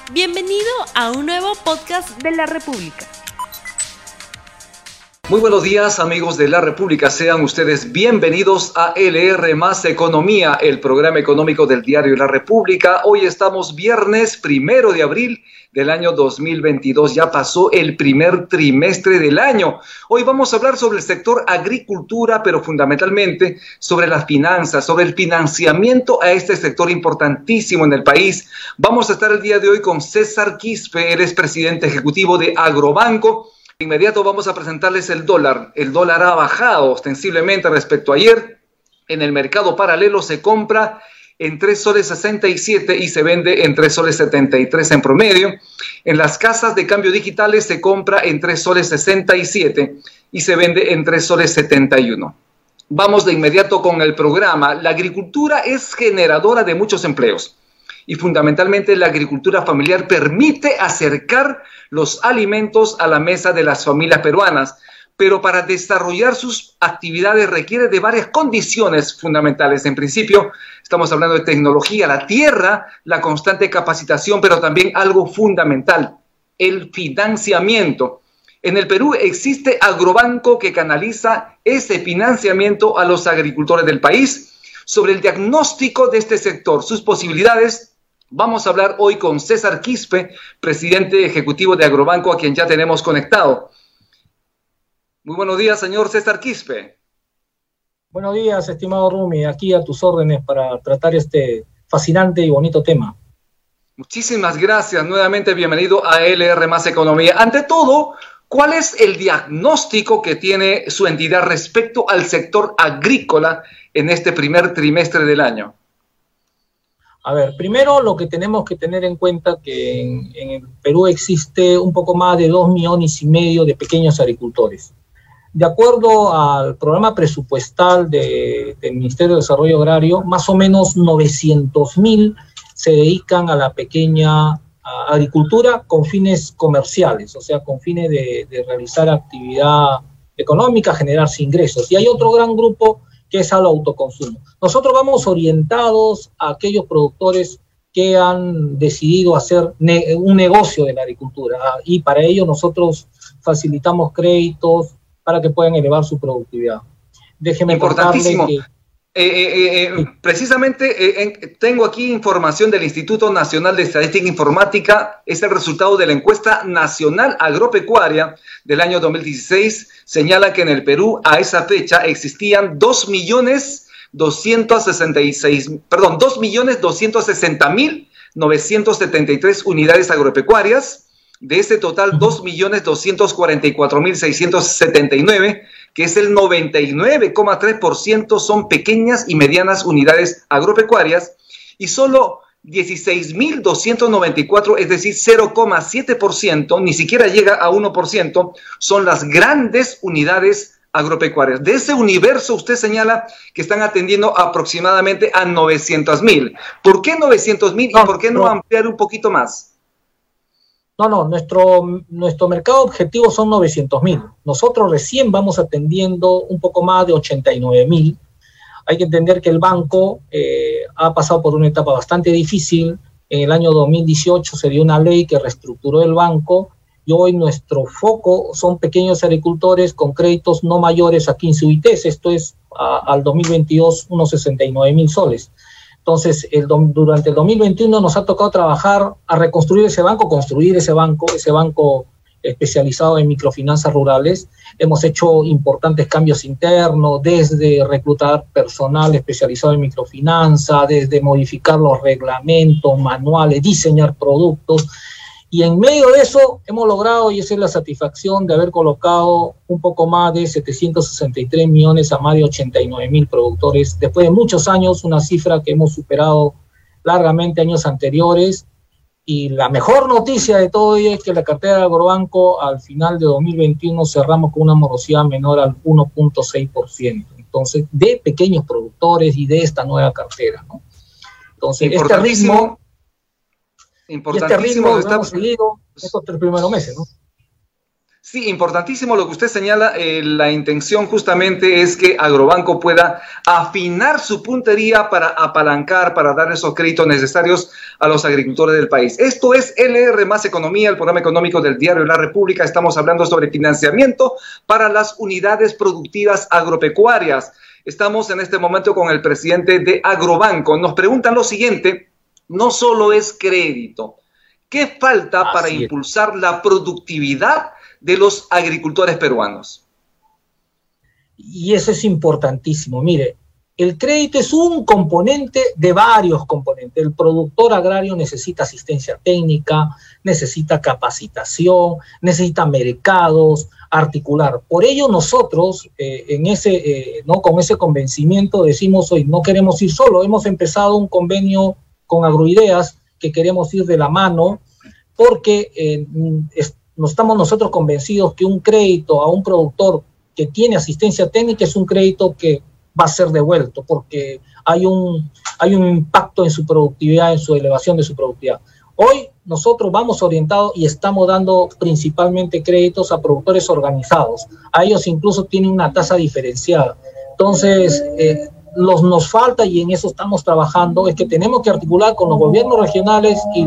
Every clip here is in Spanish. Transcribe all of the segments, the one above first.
Bienvenido a un nuevo podcast de La República. Muy buenos días, amigos de La República. Sean ustedes bienvenidos a LR Más Economía, el programa económico del diario La República. Hoy estamos viernes 1 de abril del año 2022. Ya pasó el primer trimestre del año. Hoy vamos a hablar sobre el sector agricultura, pero fundamentalmente sobre las finanzas, sobre el financiamiento a este sector importantísimo en el país. Vamos a estar el día de hoy con César Quispe, él es presidente ejecutivo de Agrobanco. De inmediato vamos a presentarles el dólar. El dólar ha bajado ostensiblemente respecto a ayer. En el mercado paralelo se compra en 3 soles 67 y se vende en 3 soles 73 en promedio. En las casas de cambio digitales se compra en 3 soles 67 y se vende en 3 soles 71. Vamos de inmediato con el programa. La agricultura es generadora de muchos empleos y fundamentalmente la agricultura familiar permite acercar los alimentos a la mesa de las familias peruanas, pero para desarrollar sus actividades requiere de varias condiciones fundamentales. En principio, estamos hablando de tecnología, la tierra, la constante capacitación, pero también algo fundamental, el financiamiento. En el Perú existe Agrobanco que canaliza ese financiamiento a los agricultores del país. Sobre el diagnóstico de este sector, sus posibilidades, vamos a hablar hoy con César Quispe, presidente ejecutivo de Agrobanco, a quien ya tenemos conectado. Muy buenos días, señor César Quispe. Buenos días, estimado Rumi, aquí a tus órdenes para tratar este fascinante y bonito tema. Muchísimas gracias, nuevamente bienvenido a LR Más Economía. Ante todo, ¿cuál es el diagnóstico que tiene su entidad respecto al sector agrícola en este primer trimestre del año? A ver, primero lo que tenemos que tener en cuenta que en el Perú existe un poco más de 2,5 millones de pequeños agricultores. De acuerdo al programa presupuestal del Ministerio de Desarrollo Agrario, más o menos 900,000 se dedican a la pequeña agricultura con fines comerciales, o sea, con fines de realizar actividad económica, generarse ingresos. Y hay otro gran grupo que es al autoconsumo. Nosotros vamos orientados a aquellos productores que han decidido hacer un negocio de la agricultura y para ello nosotros facilitamos créditos para que puedan elevar su productividad. Déjeme importantísimo. contarle que precisamente tengo aquí información del Instituto Nacional de Estadística e Informática. Es el resultado de la encuesta nacional agropecuaria del año 2016. Señala que en el Perú a esa fecha existían 2.260.973 unidades agropecuarias. De ese total, 2.244.679, que es el 99,3%, son pequeñas y medianas unidades agropecuarias, y solo 16.294, es decir, 0,7%, ni siquiera llega a 1%, son las grandes unidades agropecuarias. De ese universo usted señala que están atendiendo aproximadamente a 900,000. ¿Por qué 900,000 y por qué no ampliar un poquito más? No, nuestro mercado objetivo son 900,000. Nosotros recién vamos atendiendo un poco más de 89,000. Hay que entender que el banco ha pasado por una etapa bastante difícil. En el año 2018 se dio una ley que reestructuró el banco y hoy nuestro foco son pequeños agricultores con créditos no mayores a 15 UITs. Esto es al 2022 unos 69,000 soles. Entonces, durante el 2021 nos ha tocado trabajar a reconstruir ese banco, construir ese banco especializado en microfinanzas rurales. Hemos hecho importantes cambios internos, desde reclutar personal especializado en microfinanza, desde modificar los reglamentos, manuales, diseñar productos. Y en medio de eso hemos logrado, y esa es la satisfacción de haber colocado un poco más de 763 millones a más de 89,000 productores. Después de muchos años, una cifra que hemos superado largamente años anteriores. Y la mejor noticia de todo ello es que la cartera de Agrobanco al final de 2021 cerramos con una morosidad menor al 1,6%. Entonces, de pequeños productores y de esta nueva cartera, ¿no? Entonces, este ritmo lo hemos seguido estos 3 primeros meses, ¿no? Sí, importantísimo lo que usted señala. La intención justamente es que Agrobanco pueda afinar su puntería para apalancar, para dar esos créditos necesarios a los agricultores del país. Esto es LR más Economía, el programa económico del diario La República. Estamos hablando sobre financiamiento para las unidades productivas agropecuarias. Estamos en este momento con el presidente de Agrobanco. Nos preguntan lo siguiente: no solo es crédito, ¿qué falta para impulsar la productividad de los agricultores peruanos? Y eso es importantísimo. Mire, el crédito es un componente de varios componentes. El productor agrario necesita asistencia técnica, necesita capacitación, necesita mercados, articular. Por ello nosotros, con ese convencimiento, decimos hoy, no queremos ir solo. Hemos empezado un convenio con Agroideas que queremos ir de la mano, porque no estamos nosotros convencidos que un crédito a un productor que tiene asistencia técnica es un crédito que va a ser devuelto, porque hay un impacto en su productividad, en su elevación de su productividad. Hoy nosotros vamos orientados y estamos dando principalmente créditos a productores organizados. A ellos incluso tienen una tasa diferenciada. Entonces, nos falta, y en eso estamos trabajando, es que tenemos que articular con los gobiernos regionales y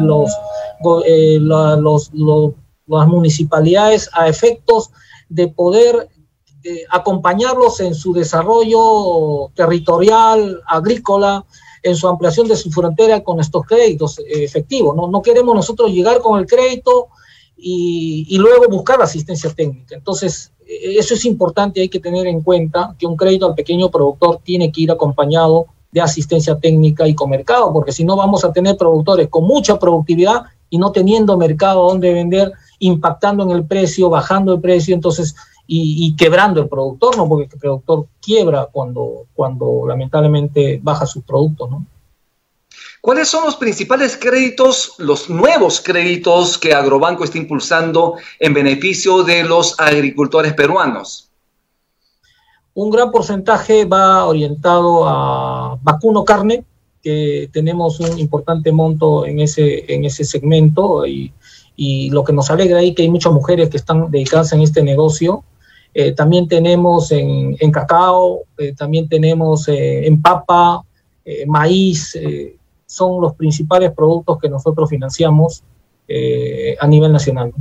las municipalidades a efectos de poder acompañarlos en su desarrollo territorial, agrícola, en su ampliación de su frontera con estos créditos efectivos. No queremos nosotros llegar con el crédito y luego buscar asistencia técnica. Entonces, eso es importante, hay que tener en cuenta que un crédito al pequeño productor tiene que ir acompañado de asistencia técnica y con mercado, porque si no vamos a tener productores con mucha productividad y no teniendo mercado donde vender, impactando en el precio, bajando el precio, entonces, y quebrando el productor, ¿no? Porque el productor quiebra cuando lamentablemente baja sus productos, ¿no? ¿Cuáles son los principales créditos, los nuevos créditos que Agrobanco está impulsando en beneficio de los agricultores peruanos? Un gran porcentaje va orientado a vacuno carne, que tenemos un importante monto en ese segmento, y lo que nos alegra ahí que hay muchas mujeres que están dedicadas en este negocio. También tenemos en cacao, también tenemos en papa, maíz, son los principales productos que nosotros financiamos a nivel nacional.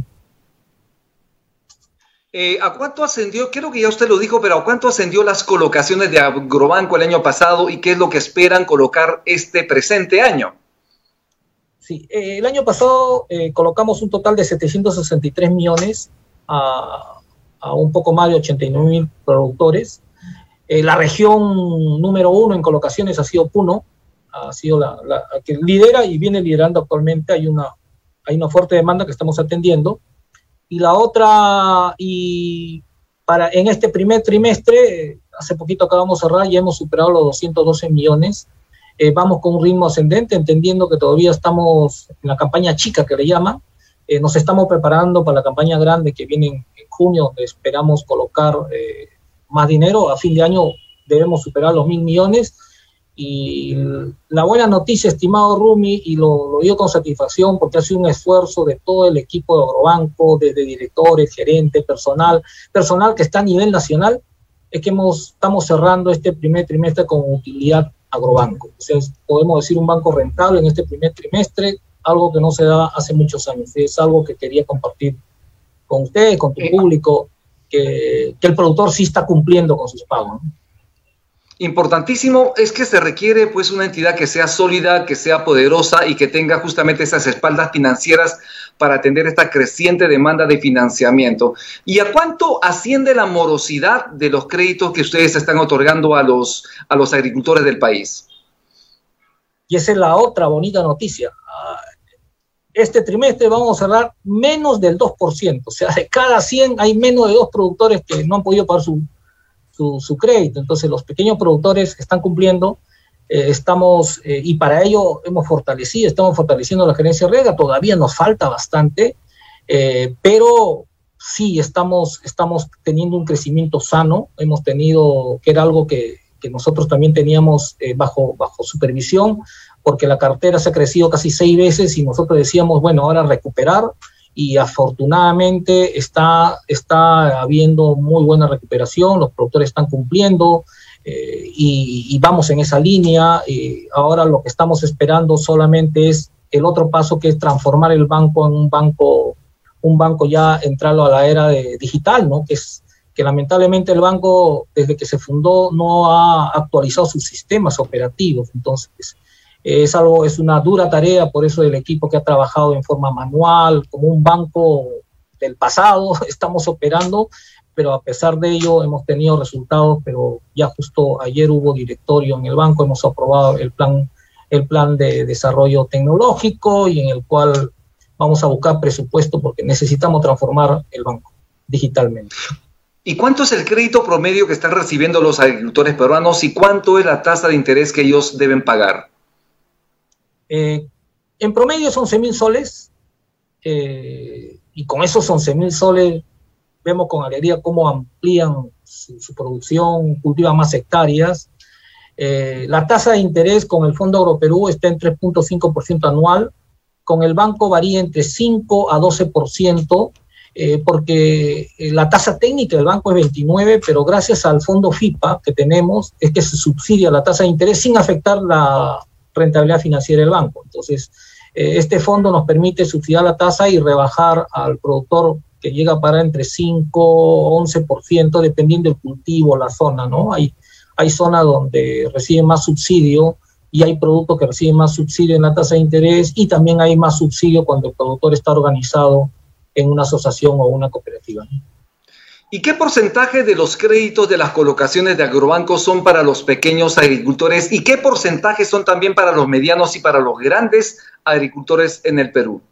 ¿A cuánto ascendió? Creo que ya usted lo dijo, pero ¿a cuánto ascendió las colocaciones de Agrobanco el año pasado y qué es lo que esperan colocar este presente año? Sí, el año pasado colocamos un total de 763 millones a un poco más de 89.000 productores. La región número 1 en colocaciones ha sido Puno, ha sido la que lidera y viene liderando actualmente. Hay una fuerte demanda que estamos atendiendo. Y la otra, en este primer trimestre, hace poquito acabamos de cerrar, ya hemos superado los 212 millones. Vamos con un ritmo ascendente, entendiendo que todavía estamos en la campaña chica, que le llaman. Nos estamos preparando para la campaña grande que viene en junio, donde esperamos colocar más dinero. A fin de año debemos superar los 1.000 millones. Y la buena noticia, estimado Rumi, y lo digo con satisfacción porque ha sido un esfuerzo de todo el equipo de Agrobanco, desde directores, gerentes, personal que está a nivel nacional, es que estamos cerrando este primer trimestre con utilidad Agrobanco. O sea, podemos decir un banco rentable en este primer trimestre, algo que no se da hace muchos años. Es algo que quería compartir con ustedes, con tu público, que el productor sí está cumpliendo con sus pagos, ¿no? Importantísimo es que se requiere pues una entidad que sea sólida, que sea poderosa y que tenga justamente esas espaldas financieras para atender esta creciente demanda de financiamiento. ¿Y a cuánto asciende la morosidad de los créditos que ustedes están otorgando a los agricultores del país? Y esa es la otra bonita noticia. Este trimestre vamos a cerrar menos del 2%. O sea, de cada 100 hay menos de 2 productores que no han podido pagar su crédito. Entonces los pequeños productores están cumpliendo, y para ello estamos fortaleciendo la gerencia rega. Todavía nos falta bastante, pero sí estamos teniendo un crecimiento sano. Hemos tenido, que era algo que nosotros también teníamos bajo supervisión, porque la cartera se ha crecido casi 6 veces y nosotros decíamos, bueno, ahora recuperar, y afortunadamente está habiendo muy buena recuperación, los productores están cumpliendo y vamos en esa línea. Ahora lo que estamos esperando solamente es el otro paso, que es transformar el banco en un banco ya entrarlo a la era digital, ¿no? Que lamentablemente el banco, desde que se fundó, no ha actualizado sus sistemas operativos. Entonces, es una dura tarea, por eso el equipo que ha trabajado en forma manual, como un banco del pasado, estamos operando, pero a pesar de ello hemos tenido resultados, pero ya justo ayer hubo directorio en el banco, hemos aprobado el plan de desarrollo tecnológico y en el cual vamos a buscar presupuesto porque necesitamos transformar el banco digitalmente. ¿Y cuánto es el crédito promedio que están recibiendo los agricultores peruanos y cuánto es la tasa de interés que ellos deben pagar? En promedio son 11.000 soles y con esos 11.000 soles vemos con alegría cómo amplían su producción, cultivan más hectáreas. La tasa de interés con el Fondo Agroperú está en 3.5% anual, con el banco varía entre 5 a 12%, porque la tasa técnica del banco es 29, pero gracias al fondo FIPA que tenemos, es que se subsidia la tasa de interés sin afectar la rentabilidad financiera del banco. Entonces, este fondo nos permite subsidiar la tasa y rebajar al productor, que llega a pagar entre 5 o 11%, dependiendo del cultivo, la zona, ¿no? Hay zonas donde reciben más subsidio y hay productos que reciben más subsidio en la tasa de interés, y también hay más subsidio cuando el productor está organizado en una asociación o una cooperativa. ¿Y qué porcentaje de los créditos de las colocaciones de agrobancos son para los pequeños agricultores y qué porcentaje son también para los medianos y para los grandes agricultores en el Perú?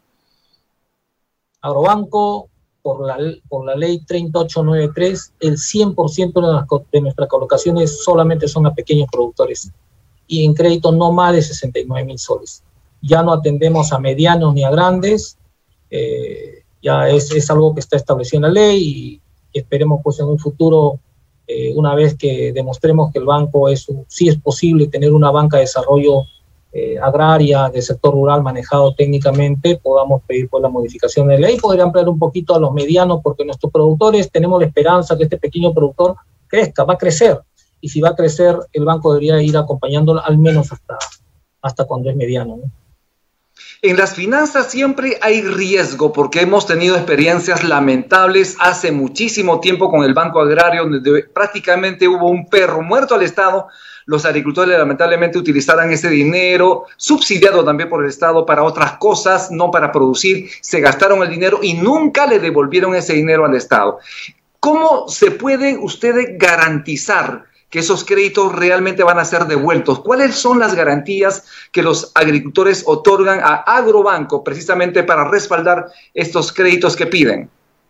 Agrobanco, por la ley 30893, el 100% de nuestras colocaciones solamente son a pequeños productores y en crédito no más de 69.000 soles. Ya no atendemos a medianos ni a grandes, ya es algo que está establecido en la ley y esperemos pues en un futuro, una vez que demostremos que el banco sí es posible tener una banca de desarrollo agraria del sector rural manejado técnicamente, podamos pedir pues la modificación de ley, poder ampliar un poquito a los medianos, porque nuestros productores tenemos la esperanza que este pequeño productor crezca, va a crecer, y si va a crecer el banco debería ir acompañándolo al menos hasta cuando es mediano, ¿no? En las finanzas siempre hay riesgo porque hemos tenido experiencias lamentables hace muchísimo tiempo con el Banco Agrario, donde prácticamente hubo un perro muerto al Estado. Los agricultores lamentablemente utilizaran ese dinero, subsidiado también por el Estado, para otras cosas, no para producir. Se gastaron el dinero y nunca le devolvieron ese dinero al Estado. ¿Cómo se puede ustedes garantizar que esos créditos realmente van a ser devueltos? ¿Cuáles son las garantías que los agricultores otorgan a Agrobanco precisamente para respaldar estos créditos que piden?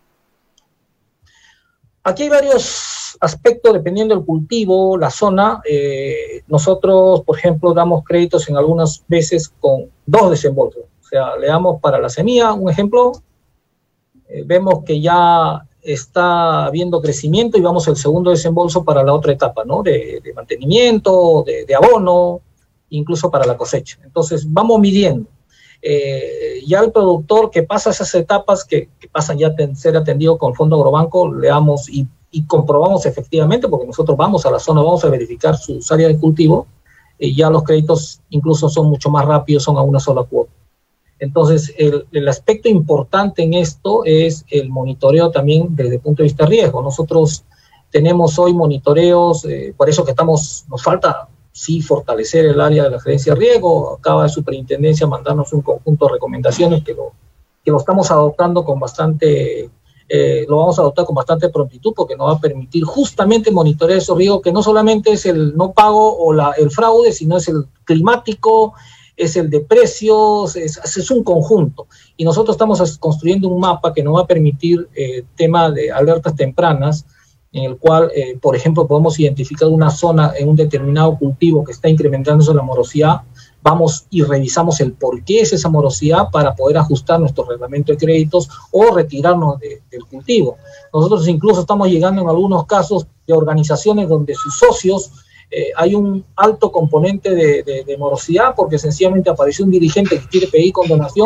Aquí hay varios aspectos dependiendo del cultivo, la zona. Nosotros, por ejemplo, damos créditos en algunas veces con 2 desembolsos. O sea, le damos para la semilla, un ejemplo, vemos que ya está habiendo crecimiento y vamos al segundo desembolso para la otra etapa, ¿no? De mantenimiento, de abono, incluso para la cosecha. Entonces, vamos midiendo. Ya el productor que pasa esas etapas, que pasan ya a ser atendido con el Fondo Agrobanco, le damos y comprobamos efectivamente, porque nosotros vamos a la zona, vamos a verificar sus áreas de cultivo, ya los créditos incluso son mucho más rápidos, son a una sola cuota. Entonces, el aspecto importante en esto es el monitoreo también desde el punto de vista de riesgo. Nosotros tenemos hoy monitoreos, por eso que nos falta sí fortalecer el área de la gerencia de riesgo. Acaba de Superintendencia mandarnos un conjunto de recomendaciones que lo estamos adoptando con bastante, lo vamos a adoptar con bastante prontitud, porque nos va a permitir justamente monitorear esos riesgos, que no solamente es el no pago o el fraude, sino es el climático, es el de precios, es un conjunto. Y nosotros estamos construyendo un mapa que nos va a permitir tema de alertas tempranas, en el cual, por ejemplo, podemos identificar una zona en un determinado cultivo que está incrementándose la morosidad, vamos y revisamos el por qué es esa morosidad para poder ajustar nuestro reglamento de créditos o retirarnos del cultivo. Nosotros incluso estamos llegando en algunos casos de organizaciones donde sus socios hay un alto componente de morosidad, porque sencillamente apareció un dirigente que quiere pedir condonación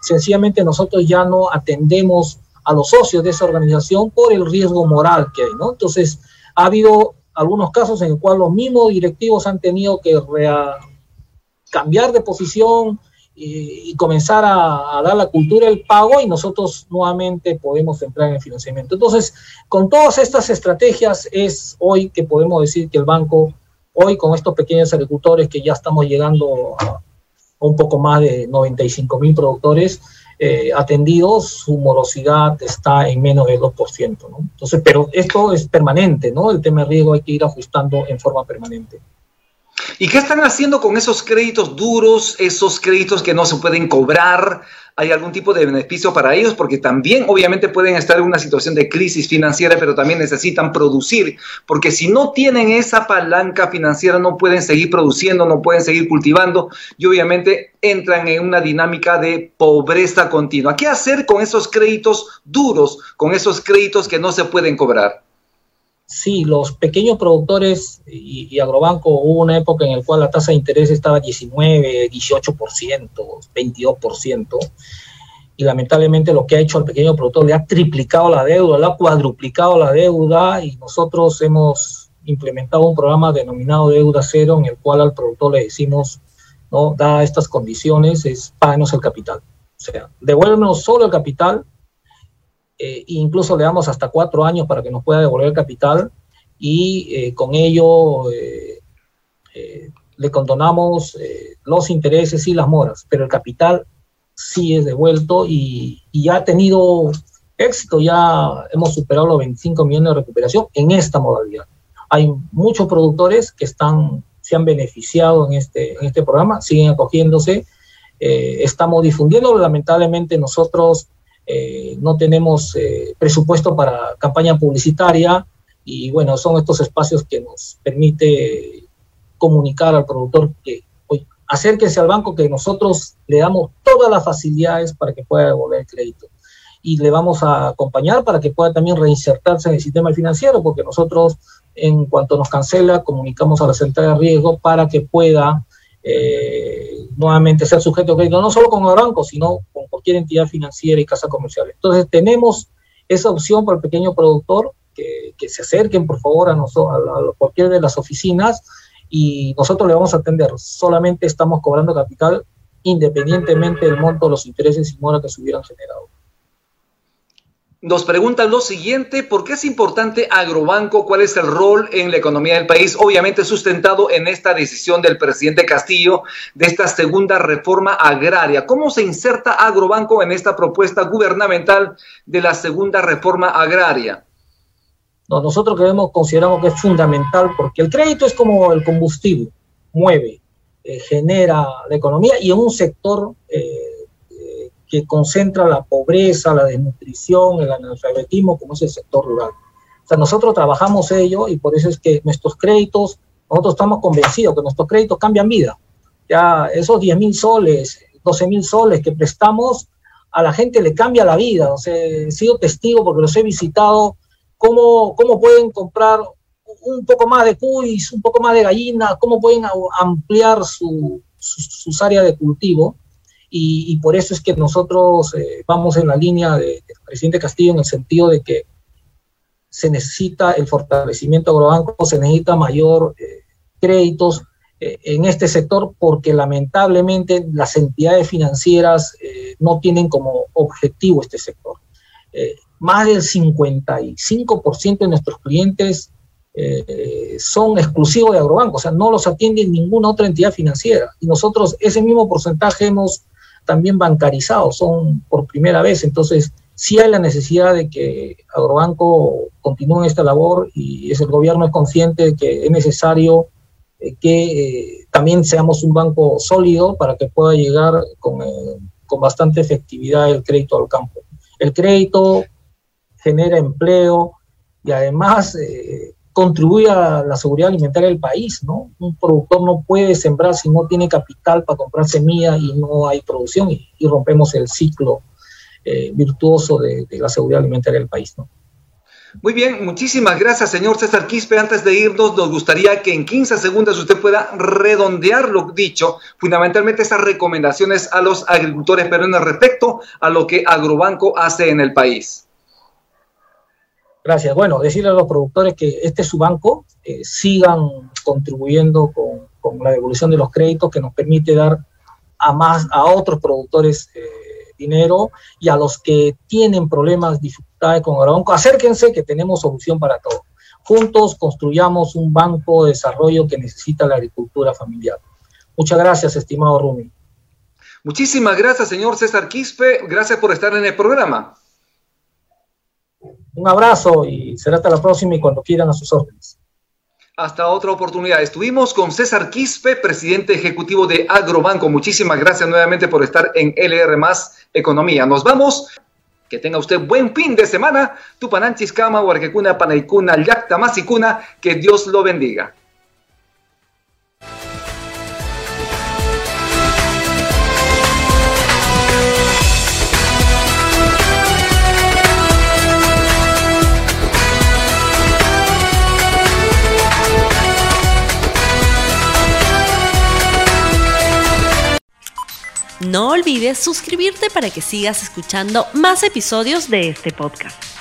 sencillamente nosotros ya no atendemos a los socios de esa organización por el riesgo moral que hay, ¿no? Entonces, ha habido algunos casos en los cuales los mismos directivos han tenido que cambiar de posición y comenzar a dar la cultura del pago, y nosotros nuevamente podemos entrar en el financiamiento. Entonces, con todas estas estrategias es hoy que podemos decir que el banco, hoy con estos pequeños agricultores que ya estamos llegando a un poco más de 95.000 productores atendidos, su morosidad está en menos del 2%, ¿no? Entonces, pero esto es permanente, ¿no? El tema de riesgo hay que ir ajustando en forma permanente. ¿Y qué están haciendo con esos créditos duros, esos créditos que no se pueden cobrar? ¿Hay algún tipo de beneficio para ellos? Porque también obviamente pueden estar en una situación de crisis financiera, pero también necesitan producir, porque si no tienen esa palanca financiera no pueden seguir produciendo, no pueden seguir cultivando, y obviamente entran en una dinámica de pobreza continua. ¿Qué hacer con esos créditos duros, con esos créditos que no se pueden cobrar? Sí, los pequeños productores y Agrobanco, hubo una época en la cual la tasa de interés estaba 19, 18%, 22%, y lamentablemente lo que ha hecho al pequeño productor, le ha triplicado la deuda, le ha cuadruplicado la deuda, y nosotros hemos implementado un programa denominado Deuda Cero, en el cual al productor le decimos, ¿no? Dadas estas condiciones, páganos el capital. O sea, devuélvenos solo el capital, incluso le damos hasta 4 años para que nos pueda devolver el capital, y con ello le condonamos los intereses y las moras, pero el capital sí es devuelto, y ya ha tenido éxito. Ya hemos superado los 25 millones de recuperación en esta modalidad. Hay muchos productores que se han beneficiado en este programa, siguen acogiéndose, estamos difundiendo. Lamentablemente nosotros no tenemos presupuesto para campaña publicitaria, y bueno, son estos espacios que nos permite comunicar al productor que acérquense al banco, que nosotros le damos todas las facilidades para que pueda devolver el crédito, y le vamos a acompañar para que pueda también reinsertarse en el sistema financiero, porque nosotros, en cuanto nos cancela, comunicamos a la central de riesgo para que pueda nuevamente ser sujeto de crédito, no solo con el banco, sino con cualquier entidad financiera y casa comercial. Entonces tenemos esa opción para el pequeño productor, que se acerquen por favor a cualquiera de las oficinas, y nosotros le vamos a atender. Solamente estamos cobrando capital independientemente del monto de los intereses y mora que se hubieran generado. Nos preguntan lo siguiente: ¿por qué es importante Agrobanco? ¿Cuál es el rol en la economía del país? Obviamente sustentado en esta decisión del presidente Castillo de esta segunda reforma agraria. ¿Cómo se inserta Agrobanco en esta propuesta gubernamental de la segunda reforma agraria? No, nosotros consideramos que es fundamental, porque el crédito es como el combustible, mueve, genera la economía, y en un sector que concentra la pobreza, la desnutrición, el analfabetismo, como es el sector rural. O sea, nosotros trabajamos ello, y por eso es que nosotros estamos convencidos que nuestros créditos cambian vida. Ya esos 10.000 soles, 12.000 soles que prestamos, a la gente le cambia la vida. O sea, he sido testigo, porque los he visitado, cómo pueden comprar un poco más de cuis, un poco más de gallina, cómo pueden ampliar sus áreas de cultivo. Y por eso es que nosotros vamos en la línea del presidente Castillo, en el sentido de que se necesita el fortalecimiento de Agrobanco, se necesita mayor créditos en este sector, porque lamentablemente las entidades financieras no tienen como objetivo este sector. Más del 55% de nuestros clientes son exclusivos de Agrobanco, o sea, no los atiende ninguna otra entidad financiera, y nosotros ese mismo porcentaje hemos también bancarizado, son por primera vez. Entonces sí hay la necesidad de que Agrobanco continúe esta labor, y el gobierno es consciente de que es necesario que también seamos un banco sólido para que pueda llegar con bastante efectividad el crédito al campo. El crédito genera empleo, y además contribuye a la seguridad alimentaria del país, ¿no? Un productor no puede sembrar si no tiene capital para comprar semilla, y no hay producción, y rompemos el ciclo virtuoso de la seguridad alimentaria del país, ¿no? Muy bien, muchísimas gracias, señor César Quispe. Antes de irnos, nos gustaría que en 15 segundos usted pueda redondear lo dicho, fundamentalmente estas recomendaciones a los agricultores peruanos respecto a lo que Agrobanco hace en el país. Gracias. Bueno, decirle a los productores que este es su banco, sigan contribuyendo con la devolución de los créditos que nos permite dar a otros productores dinero, y a los que tienen problemas, dificultades con Agrobanco, acérquense que tenemos solución para todo. Juntos construyamos un banco de desarrollo que necesita la agricultura familiar. Muchas gracias, estimado Rumi. Muchísimas gracias, señor César Quispe. Gracias por estar en el programa. Un abrazo y será hasta la próxima, y cuando quieran, a sus órdenes. Hasta otra oportunidad. Estuvimos con César Quispe, presidente ejecutivo de Agrobanco. Muchísimas gracias nuevamente por estar en LR Más Economía. Nos vamos. Que tenga usted buen fin de semana. Tupananchis Kama, Huarquecuna, Panaicuna, Yacta, Masicuna. Que Dios lo bendiga. No olvides suscribirte para que sigas escuchando más episodios de este podcast.